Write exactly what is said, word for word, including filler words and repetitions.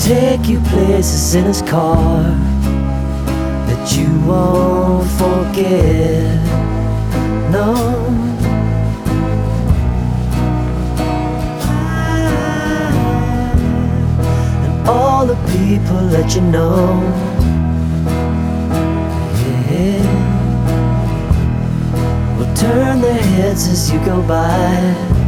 take you places in his car that you won't forget. No. And all the people that you know, yeah, will turn their heads as you go by.